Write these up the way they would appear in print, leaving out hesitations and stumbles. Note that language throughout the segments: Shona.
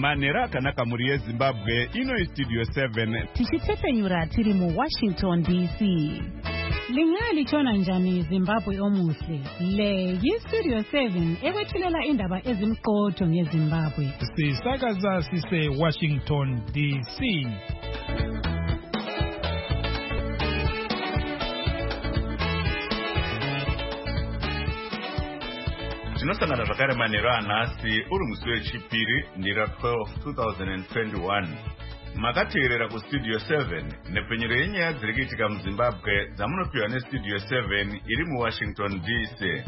manhero akanaka muri yeZimbabwe. Ino iStudio 7 tichitepenyura tiri muWashington DC. Lingali chona njani Zimbabwe omuhle. Le yiStudio 7 ekwethulela indaba ezimqotho ngeZimbabwe. Sisakaza sise Washington DC. tinosangana zvakare manhero anhasi uri musi wechipiri ndira 12 2021. Makateerera kuStudio 7 nepenyero yenyaya dziri kuitika muZimbabwe dzamunopiwa neStudio 7 iri muWashington DC.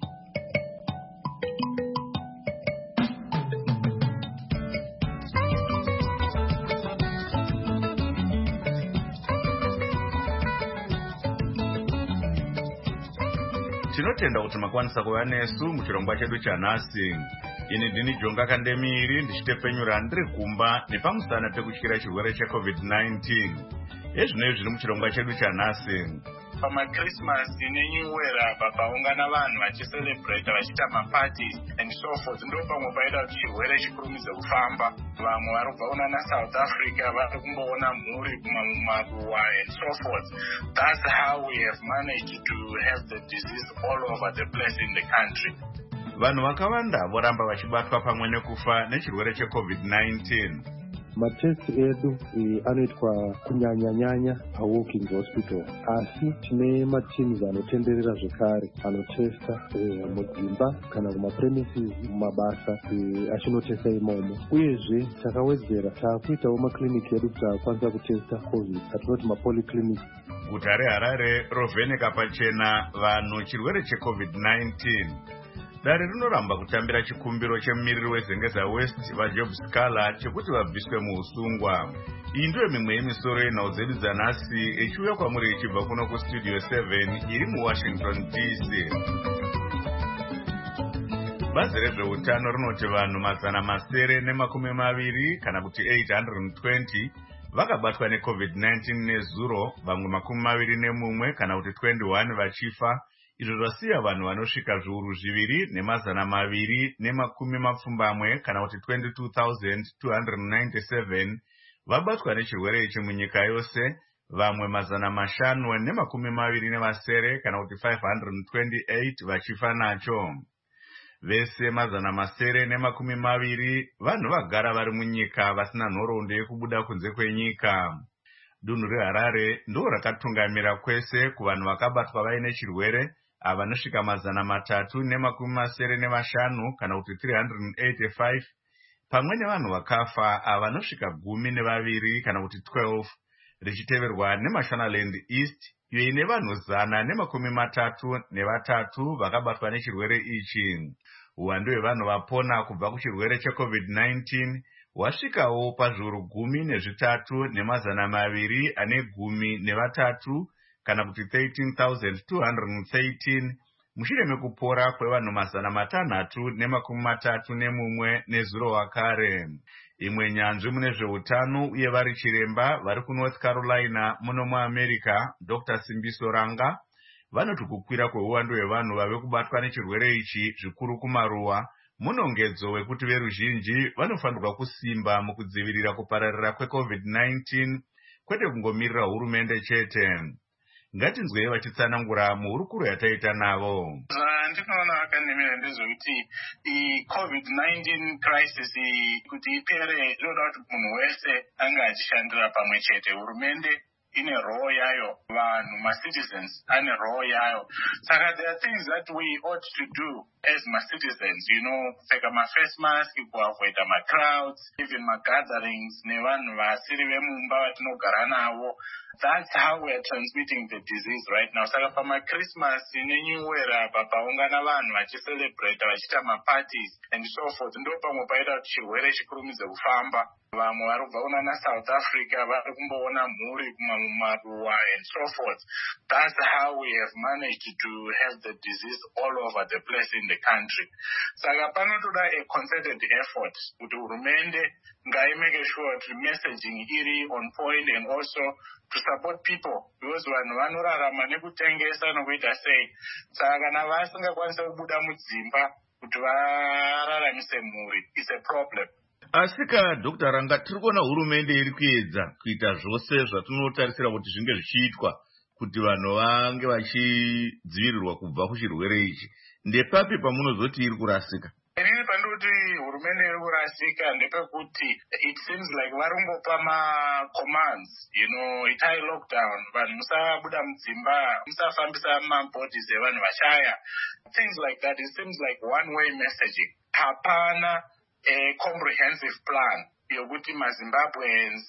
Tinotenda kuti makwanisa kuva nesu muchirongwa chedu chanhasi. Ini ndini Jonga Kandemiri ndichitepenyura ndiri kumba nepamusana pekutyira chirwere cheCovid-19. Ezvino zviri muchirongwa chedu chanhasi. PamaChristmas neNew Year paungana vanhu vachicelebrate vachiita maparties and so forth. Ndo pamwe paita kuti chirwere chikurumidze kufamba. Vamwe vari kubva kuna South Africa vari kumboona mhuri kumaruwa and so forth. That's how we have managed to have the disease all over the place in the country. Vanhu vakawanda voramba vachibatwa pamwe nekufa nechirwere cheCovid-19. Matest edu anoitwa kunyanya paWalking Hospital. Asi tine mateams anotenderera zvekare anotesta mudzimba kana kumapremises mumabasa achinotesta imomo. Uyezve takawedzera taakuitawo makliniki edu kuti akwanisa kutesta COVID atinoti mapolyclinic. Guta reHarare rovheneka pachena vanhu chirwere cheCovid-19. Dare rinoramba kutambira chikumbiro chemumiriri weZengeza West vaJob Scala chekuti vabviswe muusungwa. Iyi ndiyo mimwe yemisoro yenhau dzedu dzanhasi ichiuya kwamuri ichibva kuno kuStudio 7 iri muWashington DC. Bazi rezveutano rinoti vanhu 920 kana kuti 820 vakabatwa neCovid-19 nezuro, vamwe 21 kana kuti 21 vachifa. Izvo zvasiya vanhu vanosvika zviuru 2,220 kana kuti 22,297 vabatwa nechirwere ichi munyika yose, vamwe 520 kana kuti 528 vachifa nacho. Vese 720 vanhu vagara vari munyika vasina nhoroondo yekubuda kunze kwenyika. Dunhu reHarare ndo rakatungamira kwese kuvanhu vakabatwa vaine chirwere avanosvika 395 kana kuti 385, pamwe nevanhu vakafa avanosvika 12 kana kuti 12, richiteverwa neMashonaland East iyo ine vanhu 133 vakabatwa nechirwere ichi. Uwandu hwevanhu vapona kubva kuchirwere cheCovid-19 wasvikawo pazviuru 13,213 kana kuti 13,213 mushure mekupora kwevanhu 631 nezuro wakare. Imwe nyanzvi mune zveutano uye vari chiremba vari kuNorth Carolina muno muAmerica, Dr. Simbiso Ranga, vanoti kukwira kweuwandu hwevanhu vave kubatwa nechirwere ichi zvikuru kumaruwa munongedzo wekuti veruzhinji vanofanirwa kusimba mukudzivirira kupararira kweCovid-19 kwete kungomirira hurumende chete. Ngatinzwei vachitsanangura muhurukuro yataita navo. Ndinoona vakanimira ndezvekuti iCovid-19 crisis kuti ipere inoda kuti munhu wese anga achishandira pamwe chete. Hurumende ine role yayo, vanhu ma-citizens ane role yayo. Saka there are things that we ought to do as ma-citizens, kupfeka ma-face mask, kuavoida ma-crowds, even ma-gatherings nevanhu vasiri vemumba vatinogara navo. That's how we are transmitting the disease right now. Saka pamaChristmas neNew Year paungana vanhu vachicelebrate vachiita maparties and so forth, ndo pamwe paita kuti chirwere chikurumidze kufamba. Vamwe vari kubva kuna South Africa vari kumboona mhuri kumaruwa and so forth. That's how we have managed to have the disease all over the place in the country. Saka panotoda a concerted effort kuti hurumende ngaimake sure kuti messaging iri on point and also to support people, because vanhu vanorarama nekutengesa nokuita sei. Saka kana vasingakwanisa kubuda mudzimba kuti vararamise mhuri, it's a problem. Asika Dr. Ranga, tiri kuona hurumende iri kuedza kuita zvose zvatinotarisira kuti zvinge zvichiitwa kuti vanhu vange vachidzivirirwa kubva kuchirwere ichi. Ndepapi pamunozoti iri kurasika? Inini pandoti hurumende iri kurasika ndepekuti it seems like varungopa ma-commands, itai lockdown, vanhu musabuda mudzimba, musafambisa mabhodhis evanhu vashaya, things like that. It seems like one-way messaging. Hapana a comprehensive plan yokuti maZimbabweans,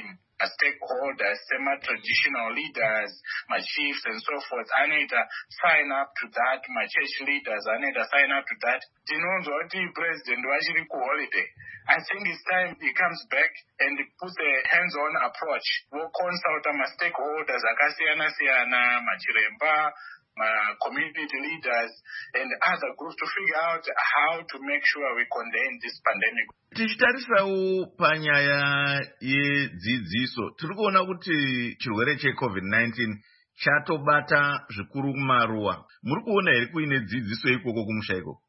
stakeholders, semi-traditional leaders, my chiefs and so forth, anoita sign up to that, my church leaders anoita sign up to that. Tinonzwa kuti president wachiri kuholiday. I think it's time he comes back and puts a hands-on approach. We'll consult my stakeholders, akasiyana-siyana, machiremba, community leaders and other groups to figure out how to make sure we contain this pandemic. Tichitarisawo panyaya yedzidziso, tiri kuona kuti chirwere cheCovid-19 chatobata zvikuru kumaruwa. Muri kuona here kuine dzidziso ikoko kumusha ikoko?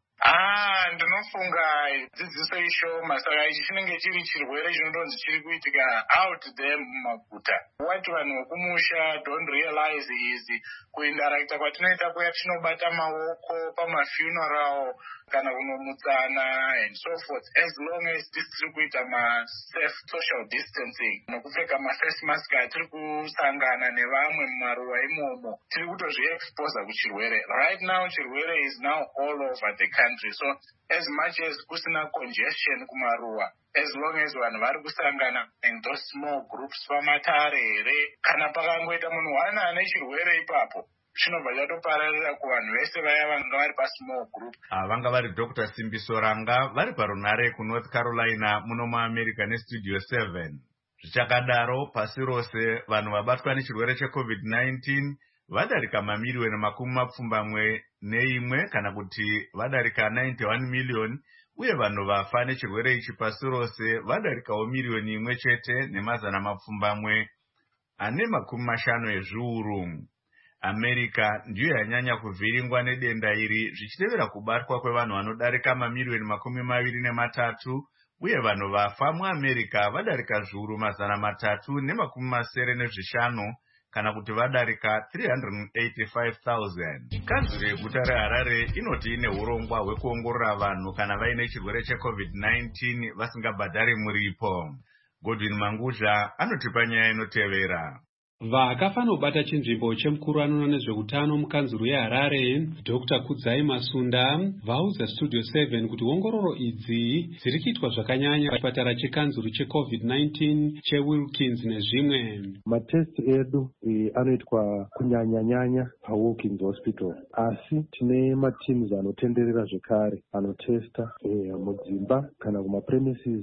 Ndinofunga dzidziso ishoma, saka ichi chinenge chiri chirwere chinodonzi chiri kuitika out there mumaguta. What vanhu vekumusha don't realize is kuindarakita kwatinoita kuya tinobata maoko pamafuneral kana kunomutsana and so forth, as long as tiri kuita safe social distancing nokupfeka face mask, tiri kusangana nevamwe mumaruwa imomo, tiri kutozviexposa kuchirwere. Right now chirwere is now all over the country, so as much as kusina congestion kumaruwa, as long as vanhu vari kusangana in those small groups pamatare here, kana pakangoita munhu wana ane chirwere ipapo, chinobva chatopararira kuvanhu vese vaya vanga vari pasmall group. Vanga vari Dr. Simbiso Ranga vari parunare kuNorth Carolina muno muAmerica neStudio 7. Zvichakadaro pasi rose vanhu vabatwa nechirwere cheCovid-19 vadarika mamiliyoni 21 kana kuti vadarika 91 million, uye vanhu vafa nechirwere ichi pasi rose vadarikawo miliyoni 1 chete nemazana 450 ezviuru. America ndiyo yanyanya kuvhiringwa nedenda iri, zvichitevera kubatwa kwevanhu vanodarika mamiliyoni 23, uye vanhu vafa muAmerica vadarika zviuru 375 kana kuti vadarika 385,000. Kanzuro yeguta reHarare inoti ine urongwa hwekuongorora vanhu kana vaine chirwere cheCovid-19 vasingabhadhari muripo. Godwin Mangudla anotipa nyaya inotevera. Vakafa nobata chinzvimbo chemukuru anoona nezveutano mukanzuru yeHarare, Dr. Kudzai Masunda, vaudza Studio 7 kuti ongororo idzi dziri kuitwa zvakanyanya pachipatara chekanzuru cheCovid-19 cheWilkins nezvimwe. Matest edu anoitwa kunyanya-nyanya paWilkins Hospital, asi tine mateams anotenderera zvekare anotesta mudzimba kana kumapremises,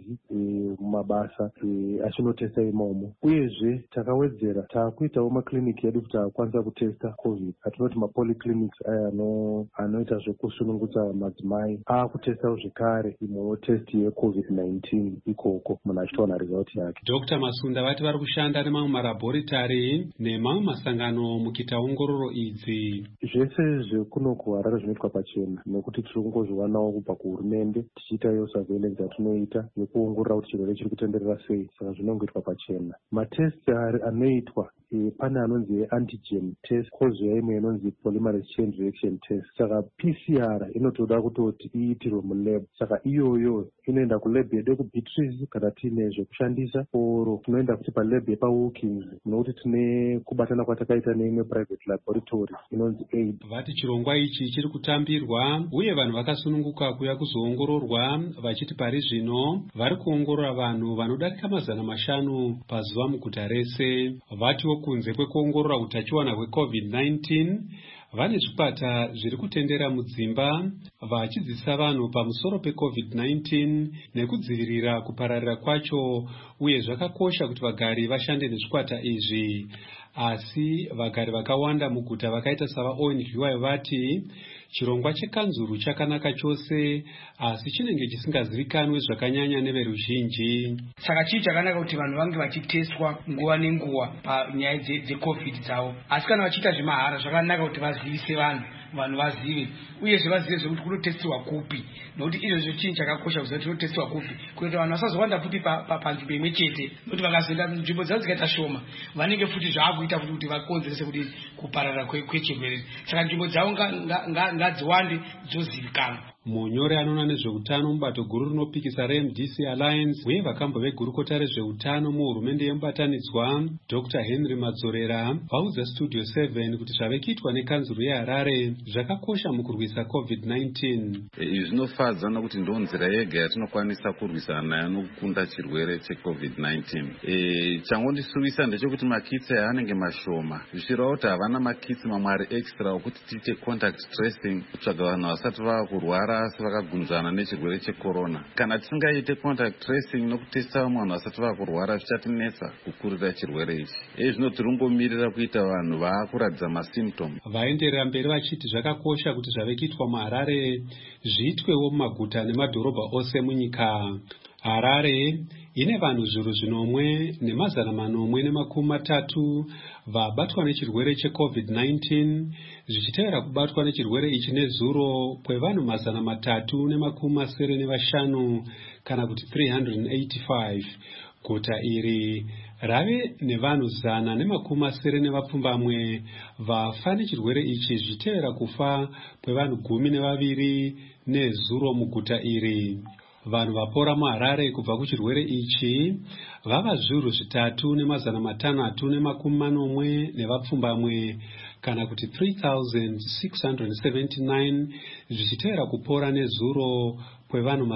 mumabasa achinotesta imomo. Uyezve takawedzera kuitawo makliniki edu kuti akwanisa kutesta covid, atinoti mapolyclinics aya anoita zvekusunungutsa madzimai akutestawo zvekare imwewo test yeCovid-19 ikoko munhu achitowana result yake. Dr. Masunda vati vari kushanda nemamwe marabhoritari nemamwe masangano mukuita ongororo idzi. Zvese zvekuno kuHarare zvinoitwa pachena nekuti tiri kungozviwanawo kubva kuhurumende, tichiitayo surveillance yatinoita yekuongorora kuti chirwere chiri kutenderera sei, saka zvinongoitwa pachena. Matest anoitwa pane anonzi antigen test, kozoya imwe inonzi polymerase chain reaction test. Saka PCR inotoda kutoti iitirwe mulab, saka iyoyo inoenda kulab yedu yekuBeatrice kana tiine zvekushandisa, oro tinoenda kuti palab yepaWilkins nokuti tine kubatana kwatakaita neimwe private laboratory inonzi aid. Vati chirongwa ichi chiri kutambirwa uye vanhu vakasununguka kuya kuzoongororwa, vachiti pari zvino vari kuongorora vanhu vanodarika 500 pazuva muguta rese. Vatiwo kunze kwekuongorora utachiwana hweCovid-19, vane zvikwata zviri kutendera mudzimba vachidzidzisa vanhu pamusoro peCovid-19 nekudzivirira kupararira kwacho, uye zvakakosha kuti vagari vashande nezvikwata izvi. Asi vagari vakawanda muguta vakaita savaONGY vati chirongwa chekanzuru chakanaka chose, asi chinenge chisingazivikanwe zvakanyanya neveruzhinji. Saka chii chakanaka kuti vanhu vange vachiteswa nguva nenguva panyaya dzeCovid dzavo, asi kana vachiita zvemahara zvakanaka kuti vazivise vanhu vanhu vazive uyezve vazive zvekuti kunotestiwa kupi, nokuti izvozvo chinhu chakakosha kuziva kuti kunotestiwa kupi kuita vanhu vasazowanda futi panzvimbo imwe chete, nokuti vakazoenda nzvimbo dzavo dzikaita shoma vanenge futi zvaakuita futi kuti vakonzerese kuti kuparara kwechirwere. Saka nzvimbo dzavo ngadziwande dzozivikanwa. Munyori anoona nezveutano mubato guru rinopikisa reMDC Alliance uye vakambo vegurukota rezveutano muhurumende yemubatanidzwa Dr. Henry Madzorera vaudza Studio 7 kuti zvave kuitwa nekanzuru yeHarare zvakakosha mukurwisa COVID-19. Izvi zvinofadza nokuti ndo nzira yega yatinokwanisa kurwisana nayo nokukunda chirwere cheCovid-19. Changondisuvisa ndechekuti makitsi anenge mashoma, zvichireva kuti havana makitsi mamwe ari extra okuti tiite contact tracing kutsvaga vanhu vasati vava kurwara asi vakagunzvana nechirwere checorona. Kana tisingaite contact tracing nokutesta vamwe vanhu vasati vava kurwara zvichatinetsa kukurira chirwere ichi. Zvino tirongomirira kuita vanhu vaakuratidza masymptom. Vaenderera mberi vachiti zvakakosha kuti zvave kuitwa muHarare zviitwewo mumaguta nemadhorobha ose munyika. Harare ine vanhu 1,930 vabatwa nechirwere cheCovid-19 zvichitevera kubatwa nechirwere ichi nezuro kwevanhu 375 kana kuti 385. Guta iri rave nevanhu 170 vafa nechirwere ichi zvichitevera kufa kwevanhu 12 nezuro muguta iri. Vanhu vapora muHarare kubva kuchirwere ichi vava 3,680 kana kuti 3,679 zvichitevera kupora nezuro kwevanhu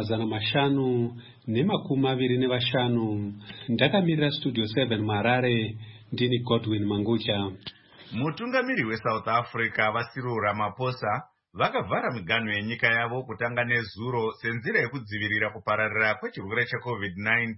525. Ndakamirira Studio 7 muHarare, ndini Godwin Mangucha. Mutungamiri weSouth Africa Cyril Ramaphosa vakavhara miganho yenyika yavo kutanga nezuro senzira yekudzivirira kupararira kwechirwere cheCovid-19.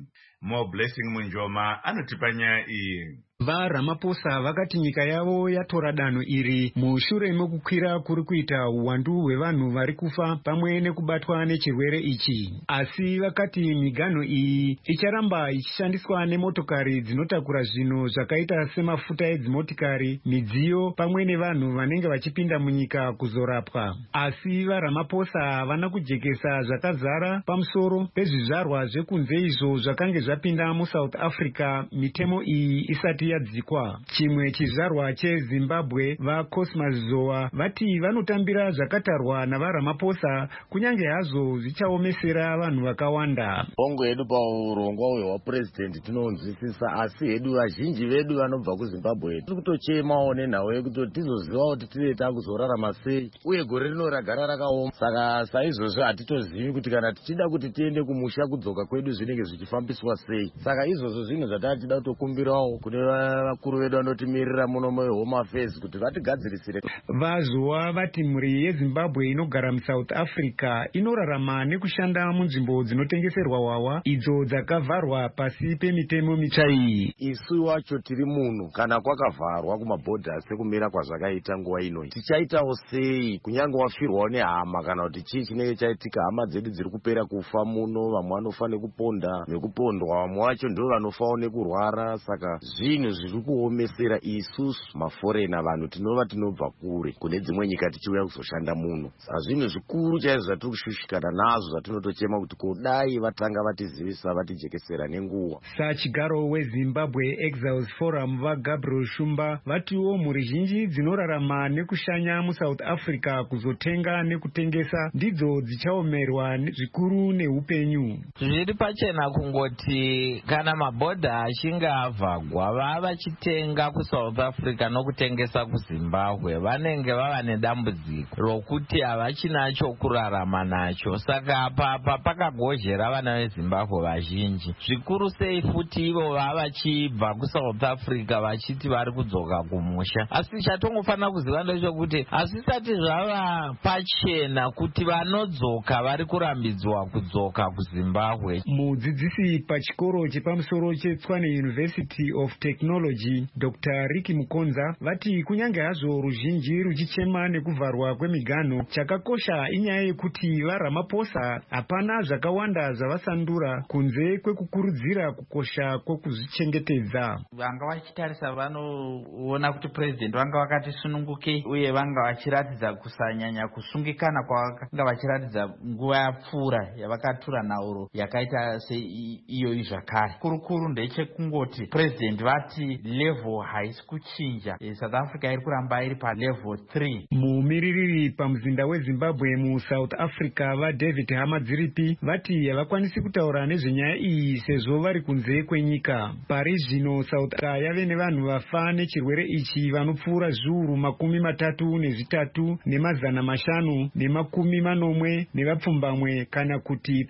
Mo Blessing Munjoma anotipa nyaya iyi. VaRamaphosa vakati nyika yavo yatora danho iri mushure mekukwira kuri kuita uwandu hwevanhu vari kufa pamwe nekubatwa nechirwere ichi. Asi vakati miganho iyi icharamba ichishandiswa nemotokari dzinotakura zvinhu zvakaita semafuta edzimotikari, midziyo pamwe nevanhu vanenge vachipinda munyika kuzorapwa. Asi vaRamaphosa havana kujekesa zvakazara pamusoro pezvizvarwa zvekunze izvo zvakange zvapinda muSouth Africa mitemo iyi isati yadzikwa. Chimwe chizvarwa cheZimbabwe vaCosmas Zowa vati vanotambira zvakatarwa navaRamaphosa kunyange hazvo zvichaomesera vanhu vakawanda. Bongo yedu paurongwa hwepresidenti tinonzwisisa, asi hedu vazhinji vedu vanobva kuZimbabwe tiri kutochemawo nenhau yekuti tizoziva kuti tiri takuzorarama sei, uye gore rino ragara rakaoma. Saka saizvozvo hatitozivi kuti kana tichida kuti tiende kumusha kudzoka kwedu zvinenge zvichifambiswa sei. Saka izvozvo zvinhu zvatachida kutokumbirawo kune vakuru vedu vanotimirira muno muHome Affairs kuti vatigadzirisire. Vazowa vati mhuri yeZimbabwe inogara muSouth Africa inorarama nekushanda munzvimbo dzinotengeserwa wawa idzo dzakavharwa pasi pemitemo mitsva iyi. Isu wacho tiri muno kana kwakavharwa kumabhodha sekumira kwazvakaita nguva ino, tichaitawo sei kunyange wafirwawo nehama kana kuti chii chinenge chaitika? Hama dzedu dziri kupera kufa muno, vamwe vanofa nekupondwa, vamwe vacho ndo vanofawo nekurwara. Saka zvinhu zviri kuomesera isusu maforena, vanhu tinobva kure kune dzimwe nyika tichiuya kuzoshanda muno. Saka zvinhu zvikuru chaizvo zvatiri kushushikana nazvo zvatinotochema kuti kodai vatanga vatizivisa, vatijekesera nenguva. Sachigaro weZimbabwe Exiles Forum vaGabriel Shumba vatiwo mhuri zhinji dzinorarama nekushanya muSouth Africa kuzotenga nekutengesa ndidzo dzichaomerwa zvikuru neupenyu. Zviri pachena kungoti kana mabhodha achinge avhagwa vachitenga kuSouth Africa nokutengesa kuZimbabwe vanenge vava nedambudziko rokuti havachina chokurarama nacho. Saka apa pakagozhera vana veZimbabwe vazhinji, zvikuru sei futi ivo vachibva kuSouth Africa vachiti vari kudzoka kumusha. Asi chatongofanira kuziva ndechekuti hazvisati zvava pachena kuti vanodzoka vari kurambidzwa kudzoka kuZimbabwe. Mudzidzisi pachikoro chepamusoro cheTshwane University of Technology Technology Dr. Ricky Mukonza vati kunyange hazvo ruzhinji ruchichema nekuvharwa kwemiganho, chakakosha inyaya yekuti vaRamaphosa hapana zvakawanda zvavasandura kunze kwekukurudzira kukosha kwekuzvichengetedza. Vanga vachitarisa vanoona kuti president vanga vakati sununguke uye vanga vachiratidza kusanyanya kusungikana kwavanga vachiratidza nguva yapfuura yavakatura nhauro yakaita seiyoyi zvakare. Kurukuru ndechekungoti president vati level haisi kuchinja, South Africa iri kuramba iri palevel 3. Mumiririri pamuzinda weZimbabwe muSouth Africa vaDavid Hamadziripi vati havakwanisi kutaura nezvenyaya iyi sezvo vari kunze kwenyika. Pari zvino South Africa yave nevanhu vafa nechirwere ichi vanopfuura zviuru 33 nemazana 590 nevapfumbamwe kana kuti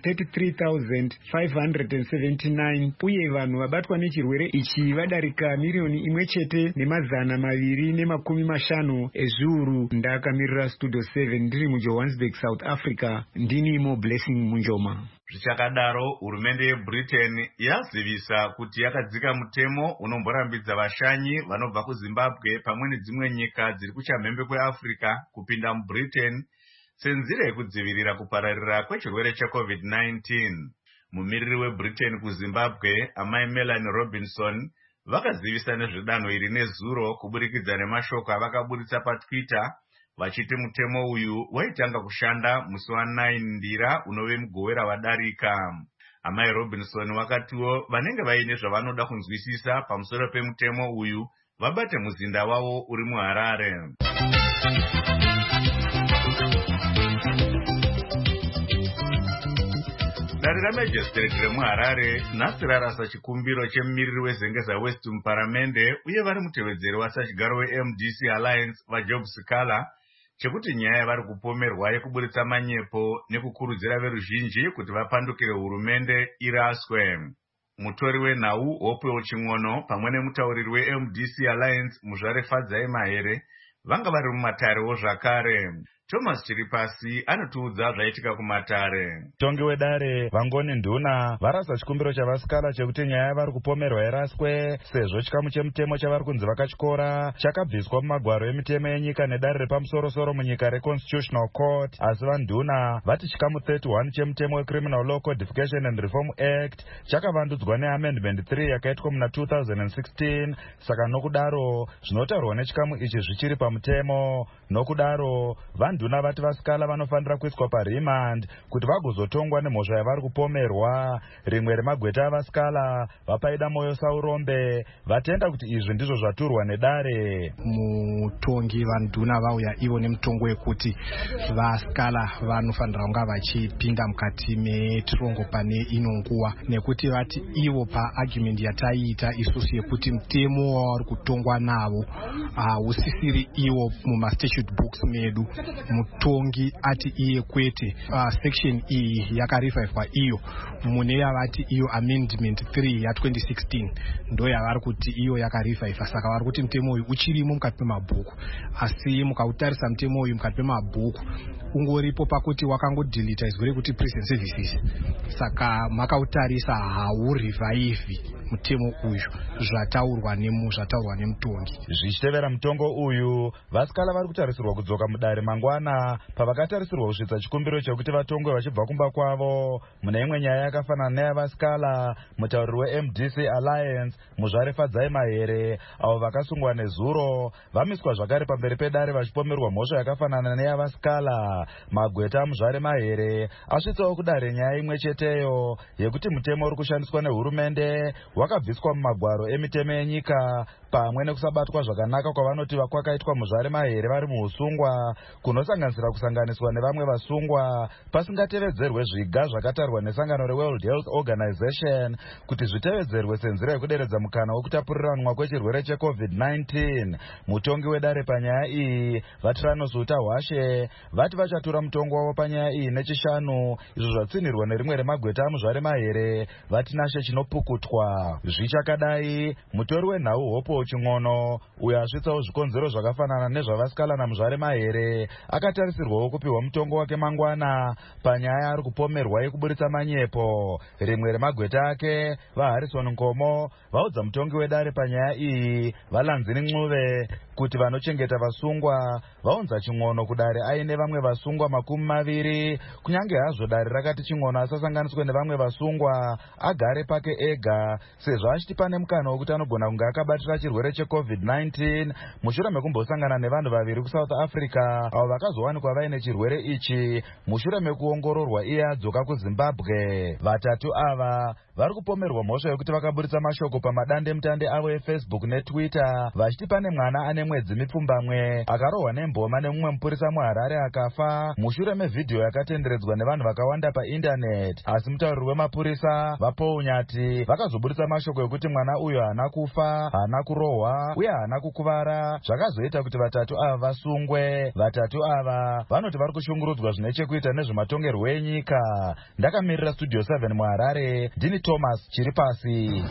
33,579 uye vanhu vabatwa nechirwere ichi vadarika milioni 1 nemazana 250 ezviuru. Ndakamirira Studio 7 ndiri muJohannesburg, South Africa. Ndinimo Blessing Munjoma. Zvichakadaro, hurumende yeBritain yazivisa kuti yakadzika mutemo unomborambidza vashanyi vanobva kuZimbabwe pamwe nedzimwe nyika dziri kuchamhembe kweAfrica kupinda muBritain senzira yekudzivirira kupararira kwechirwere cheCovid-19. Mumiriri weBritain kuZimbabwe, amai Melanie Robinson, vakazivisa nezvedanho iri nezuro kuburikidza nemashoko avakaburitsa paTwitter vachiti mutemo uyu waitanga kushanda musi wa9 Ndira unove mugowera wadarika. Amai Robinson vakatiwo vanenge vaine zvavanoda kunzwisisa pamusoro pemutemo uyu vabate muzinda wavo uri muHarare. Dare raMajistrate remuHarare nhasi rarasa chikumbiro chemumiriri wezengeza West muparamende uye vari mutevedzeri wasachigaro weMDC Alliance vaJob Sikala chekuti nyaya yavari kupomerwa yekuburitsa manyepo nekukurudzira veruzhinji kuti vapandukire hurumende iraswe. Mutori wenhau Hope Ching'ono pamwe nemutauriri weMDC Alliance Muzvare Fadzai Mahere vanga vari mumatare zvakare. Thomas Chiripasi anotiudza zvaitika kumatare. Tongi wedare Vangoni Nduna varasa chikumbiro chavasikala chekuti nyaya yavari kupomerwa iraswe sezvo chikamu chemutemo chavari kunzi vakachikora chakabviswa mumagwaro emitemo yenyika nedare repamusoro-soro munyika reConstitutional Court. Asi vaNduna vati chikamu 31 chemutemo weCriminal Law Codification and Reform Act chakavandudzwa neamendment 3 yakaitwa muna 2016. Saka nokudaro zvinotaurwa nechikamu ichi zvichiri pamutemo. Nokudaro vaNduna vati vasikala vanofanira kuiswa paremand kuti vagozotongwa nemhosva yavari kupomerwa. Rimwe remagweta avasikala vapaida Moyo Saurombe vatenda kuti izvi ndizvo zvaturwa nedare. Mutongi vaNduna vauya ivo nemutongo wekuti vasikala vanofanira kunga vachipinda mukati metirongo pane ino nguva, nekuti vati ivo paargument yataiita isusu yekuti mutemo wavari kutongwa navo hausisiri ivo mumastatute books medu. Mutongi ati iye kwete section iyi yakarevivwa iyo mune yavati iyo amendment 3 ya2016 ndo yavari kuti iyo yakarevivwa. Saka vari kuti mutemo uyu uchirimo mukati pemabhuku, asi mukautarisa mutemo uyu mukati pemabhuku ungoripo pakuti wakangodilita izwi rekuti prison services. Saka makautarisa haurivaivi mutemo uyu zvataurwa nemutongi. Zvichitevera mutongo uyu vasikala vari kutarisirwa kudzoka mudare mangwana pavakatarisirwa kusvitsa chikumbiro chekuti vatongwe vachibva kumba kwavo. Mune imwe nyaya yakafanana neyavasikala, mutauriri weMDC Alliance Muzvare Fadzai Mahere avo vakasungwa nezuro vamiswa zvakare pamberi pedare vachipomerwa mhosva yakafanana neyavasikala. Magweta aMuzvare Mahere asvitsawo kudare nyaya imwe cheteyo yekuti mutemo uri kushandiswa nehurumende wakabviswa mumagwaro emitemo yenyika pamwe nekusabatwa zvakanaka kwavanoti kwakaitwa Muzvare Mahere vari muusungwa kunosanganisira kusanganiswa nevamwe vasungwa pasingatevedzerwe zviga zvakatarwa nesangano reWorld Health Organization kuti zvitevedzerwe senzira yekuderedza mukana wekutapuriranwa kwechirwere cheCovid-19. Mutongi wedare panyaya iyi Vatranos Utahwashe vati vachatura mutongo wavo panyaya iyi nechishanu, izvo zvatsinirwa nerimwe remagweta aMuzvare Mahere vati nashe chinopukutwa. Zvichakadai mutori wenhau Hope Paul Chingono uyo asvitsawo zvikonzero zvakafanana nezvavasikala naMuzvare Mahere akatarisirwawo kupiwa mutongo wake mangwana panyaya ari kupomerwa yekuburitsa manyepo. Rimwe remagweta ake vaHarrison Nkomo vaudza mutongi wedare panyaya iyi Valanzini Ncube kuti vanochengeta vasungwa vaunza Chingono kudare aine vamwe vasungwa 20 kunyange hazvo dare rakati Chingono asasanganiswe nevamwe vasungwa agare pake ega sezvo achiti pane mukana wekuti anogona kunge akabatira chirwere cheCovid-19 mushure mekumbosangana nevanhu vaviri kuSouth Africa avo vakazowanikwa vaine chirwere ichi mushure mekuongororwa iye adzoka kuZimbabwe. Vatatu ava vari kupomerwa mhosva yokuti vakaburitsa mashoko pamadande mutande avo eFacebook neTwitter vachiti pane mwana ane mwedzi mipfumbamwe akarohwa nemboma nemumwe mupurisa muHarare akafa mushure mevhidhiyo yakatenderedzwa nevanhu vakawanda paindaneti. Asi mutauriri wemapurisa vaPaul Nyati vakazoburitsa mashoko yokuti mwana uyo haana kufa, haana kurohwa uye haana kukuvara, zvakazoita kuti vatatu ava vasungwe. Vatatu ava vanoti vari kushungurudzwa zvine chekuita nezvematongerwo enyika. Ndakamirira Studio 7 muHarare, ndini Thomas Chiripasi.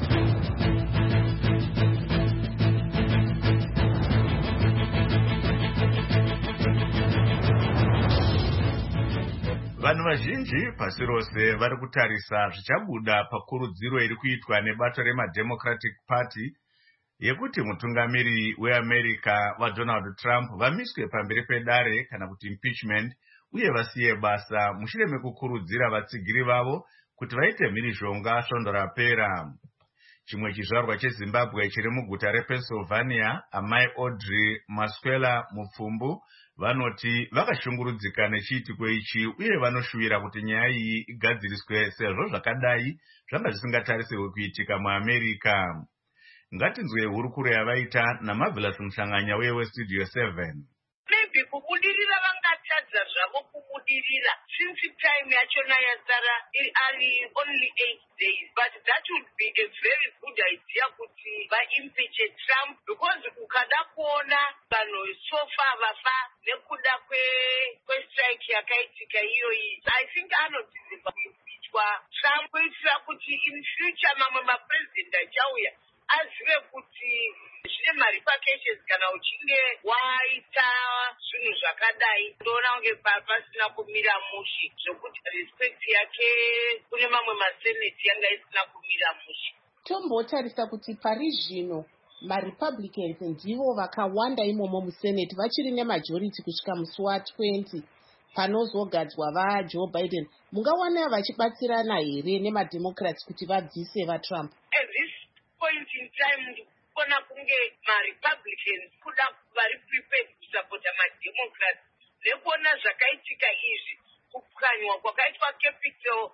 Vanhu vazhinji pasi rose vari kutarisa zvichabuda pakurudziro iri kuitwa nebato remademocratic party yekuti mutungamiri weAmerica vaDonald Trump vamiswe pamberi pedare kana kuti impeachment uye vasiye basa mushure mekukurudzira vatsigiri vavo kuti vaite mhirizhonga svondo rapera. Chimwe chizvarwa cheZimbabwe chiri muguta rePennsylvania, amai Audrey Maswela Mupfumbu vanoti vakashungurudzika nechiitiko ichi uye vanoshuvira kuti nyaya iyi igadziriswe sezvo zvakadai zvanga zvisingatarisirwe kuitika muAmerica. Ngatinzwe hurukuro yavaita naMarvelous Muhlanganya weStudio 7. Maybe kubudirira vangatadza zvavo kubudirira since time yachona yazara ari only 8 days, but that would be a very good idea kuti vaimpeach Trump, because ukada kuona vanhu sofa vafa nekuda kwestrike yakaitika iyoyi, I think anodzidzirwa kuimpeachwa Trump kuitira kuti in future mamwe mapresident achauya azive kuti zvine marifications kana uchinge waita zvinhu zvakadai. Ndoona kunge pasina kumira mushe zvokuti respect yake kune mamwe maseneti yanga isina kumira mushe. Tombotarisa kuti pari zvino maRepublicans ndivo vakawanda imomo museneti vachiri nemajority kusvika musi wa20 panozogadzwa vaJoe Biden. Mungawana vachibatsirana here nemademocrats kuti vabvise vaTrump? At this point in time kona kunge maRepublicans kuda vari prepared kusapota mademocrats nekuona zvakaitika izvi, kupwanywa kwakaitwa capital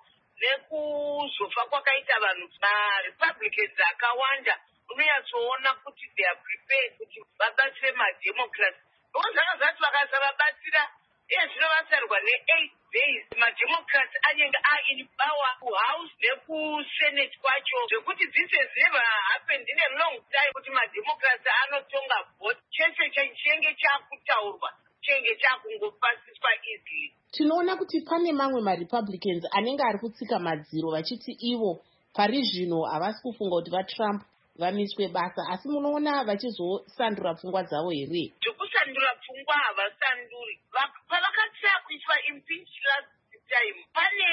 nekuzofa kwakaita vanhu. MaRepublicans akawanda unoyatsoona kuti they are prepared kuti vabatsire mademocrats, because zvanga zvati vakasavabatsira iye zvino vasarwa ne8 days mademocrats anenge ain power kuhouse nekusenate kwacho, zvekuti this has never happened in a long time kuti mademocrats anotonga vote. Chese chinenge chakutaurwa chenge chakungopasiswa easily. Tinoona kuti pane mamwe maRepublicans anenge ari kutsika madziro vachiti ivo pari zvino havasi kufunga kuti vaTrump vamiswe basa, asi munoona vachizosandura pfungwa dzavo here? Zvekusandura pfungwa havasanduri. Pavakatsaya kuitwa impeach last time, pane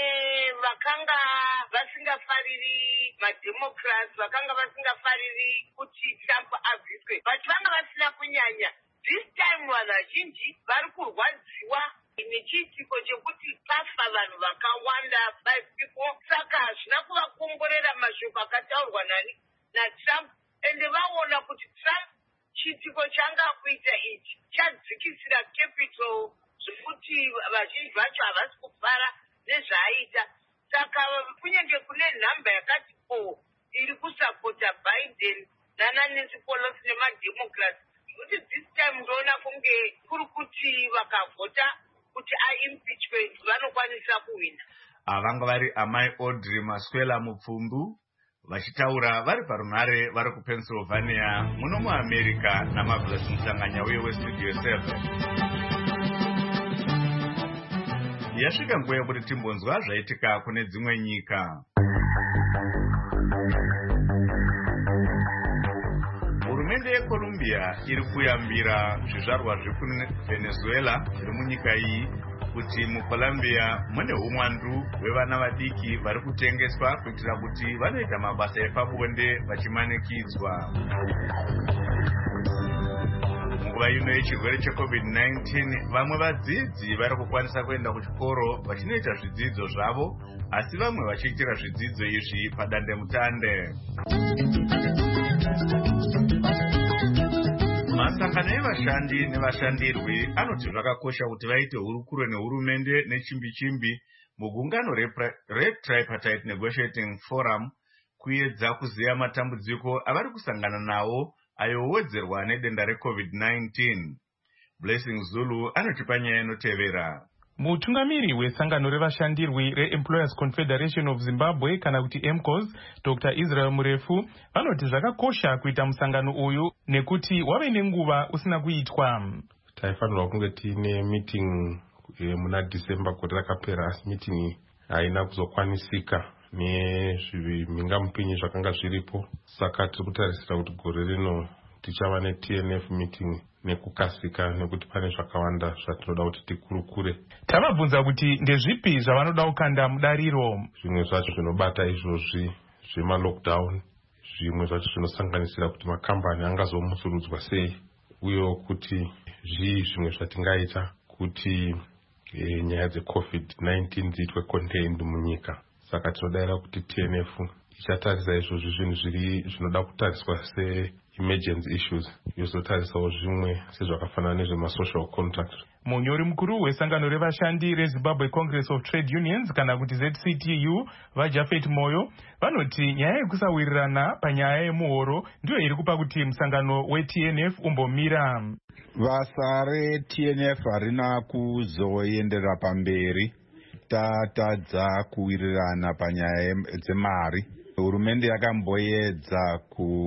vakanga vasingafariri mademocrats, vakanga vasingafariri kuti Trump abviswe, but vanga vasina kunyanya. This time vanhu vazhinji vari kurwadziwa nechiitiko chekuti pafa vanhu vakawanda 5 people, saka hazvina kuvakomborera mashoko akataurwa naTrump, ende vaona kuti Trump chiitiko changa kuita ichi chadzikisira capital zvekuti vazhinji vacho havasi kufara nezvaaita. Saka kunyange kune nhamba yakati iri kusapota Biden naNancy Pelosi nemademocrats, kuti this time ndoona kunge kuri kuti vakavhota kuti aimpeachment vanokwanisa kuwina. Avanga vari amai Audrey Maswela Mupfumbu vachitaura vari parunhare vari kuPennsylvania muno muAmerica naMarvelous Muhlanganya weStudio 7. Yasvika nguva yekuti timbonzwa zvaitika kune dzimwe nyika. hurumende yeColombia iri kuyambira zvizvarwa zvekuvenezuela zviri munyika iyi kuti muColombia mune umwandu hwevana vadiki vari kutengeswa kuitira kuti vanoita mabasa epabonde vachimanikidzwa. Munguva ino yechirwere cheCovid-19 vamwe vadzidzi vari kukwanisa kuenda kuchikoro vachinoita zvidzidzo zvavo, asi vamwe vachiitira zvidzidzo izvi padandemutande. Masangano evashandi nevashandirwi anoti zvakakosha kuti vaite hurukuro nehurumende nechimbi-chimbi mugungano reTripartite Negotiating Forum kuedza kuziya matambudziko avari kusangana nawo ayowedzerwa nedenda reCovid-19. Blessing Zulu anotipa nyaya inotevera. Mutungamiri wesangano revashandirwi reEmployers Confederation of Zimbabwe kana kuti EMCOS, Dr. Israel Murefu, vanoti zvakakosha kuita musangano uyu nekuti wave nenguva usina kuitwa. Taifanirwa kunge tiine meeting muna December kuti rakapera, asi meeting haina kuzokwanisika nezvimhingamupinyi zvakanga zviripo. Saka tiri kutarisira kuti gore rino tichava neTNF meeting nekukasika nekuti pane zvakawanda zvatinoda kuti tikurukure. Tavabvunza kuti ndezvipi zvavanoda kukanda mudariro. Zvimwe zvacho zvinobata izvozvi zvema-lockdown, zvimwe zvacho zvinosanganisira kuti makambani angazomusurudzwa sei, uye kuti zvimwe zvatingaita kuti nyaya dzeCovid-19 dziitwe contained munyika. Saka tinodayira kuti TNF ichatarisa izvozvi zvinhu zvinoda kutariswa se-emergency issues, yozotarisawo zvimwe sezvakafanana nezvema-social contract. Munyori mukuru wesangano revashandi reZimbabwe Congress of Trade Unions kana kuti ZCTU vaJafet Moyo vanoti nyaya yekusawirirana panyaya yemuhoro ndiyo iri kupa kuti musangano weTNF umbomira. Basa reTNF harina kuzoenderera pamberi. Tatadza kuwirirana panyaya dzemari. Hurumende yakamboedza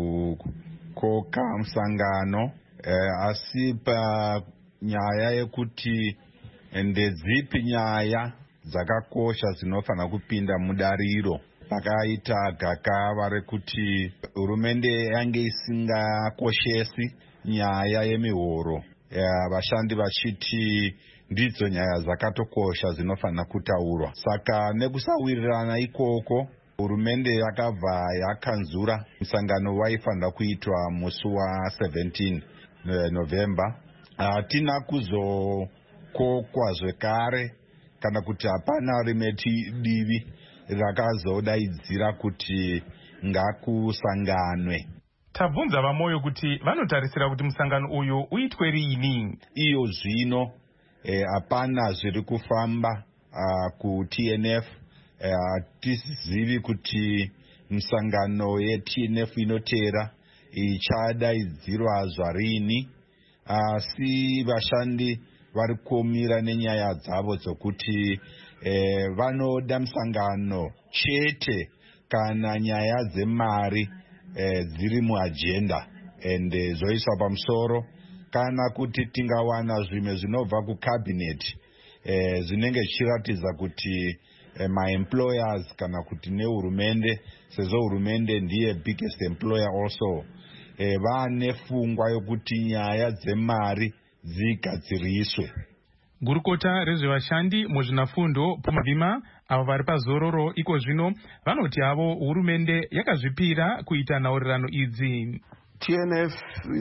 kukoka musangano, asi panyaya yekuti ndedzipi nyaya dzakakosha dzinofana kupinda mudariro, pakaita gakava rekuti hurumende yange isingakoshesi nyaya yemihoro, vashandi vachiti ndidzo nyaya dzakatokosha dzinofana kutaurwa. Saka nekusawirirana ikoko, hurumende yakabva yakanzura musangano waifanira kuitwa musi wa17 November. Hatina kuzokokwa zvekare kana kuti hapana rimwe divi rakazodaidzira kuti ngakusanganwe. Tabvunza vaMoyo kuti vanotarisira kuti musangano uyu uitwe rini. Iyo zvino hapana zviri kufamba kuTNF. Tisizivi kuti musangano yeTNF inotera ichadaidzirwa zvarini, asi vashandi vari kuomira nenyaya dzavo dzokuti vanoda musangano chete kana nyaya dzemari dziri muagenda ende zoiswa pamusoro, kana kuti tingawana zvimwe zvinobva kukabineti zvinenge zvichiratidza kuti ma-employers kana kuti nehurumende, sezvo hurumende ndiye biggest employer also, vane pfungwa yokuti nyaya dzemari dzigadziriswe. Gurukota rezvevashandi muzvinafundo Pumavima avo vari pazororo iko zvino vanoti havo hurumende yakazvipira kuita nhaurirano idzi. TNF,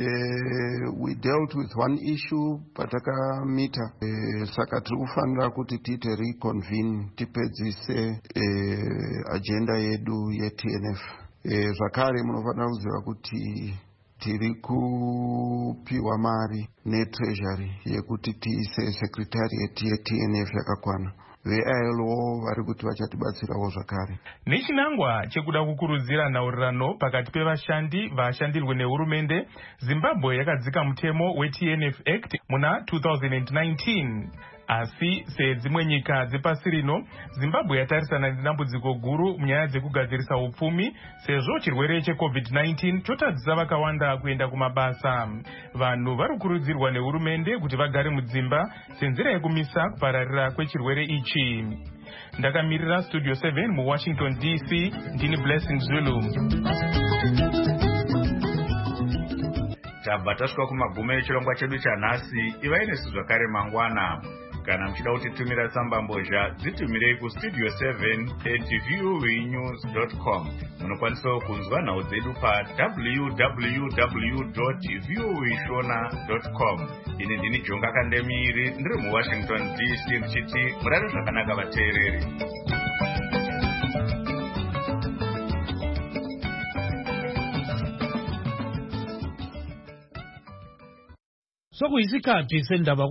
we dealt with one issue patakamita, saka tiri kufanira kuti tiite reconvene tipedzise agenda yedu yeTNF. Zvakare munofanira kuziva kuti tiri kupiwa mari neTreasury yekuti tiise secretariat yeTNF yakakwana. VILO vari kuti vachatibatsirawo zvakare. Nechinangwa chekuda kukurudzira nhaurirano pakati pevashandi vashandirwe nehurumende, Zimbabwe yakadzika mutemo weTNF Act muna 2019. Asi sedzimwe nyika dzepasi rino, Zimbabwe yatarisana nedambudziko guru munyaya dzekugadzirisa upfumi sezvo chirwere cheCovid-19 chotadzisa vakawanda kuenda kumabasa. Vanhu vari kukurudzirwa nehurumende kuti vagare mudzimba senzira yekumisa kupararira kwechirwere ichi. Ndakamirira Studio 7 muWashington DC, ndini Blessing Zulu. tabva tasvika kumagumo echirongwa chedu chanhasi. ivai nesu zvakare mangwana. Kana muchida kutitumira tsambambozha dzitumirei kustudio 7@voanews.com. Munokwanisawo kunzwa nhau dzedu www.voashona.com. ini ndini Jonga Kandemiri ndiri muWashington DC ndichiti murare zvakanaka vateereri. Sokuyisikhathi sendaba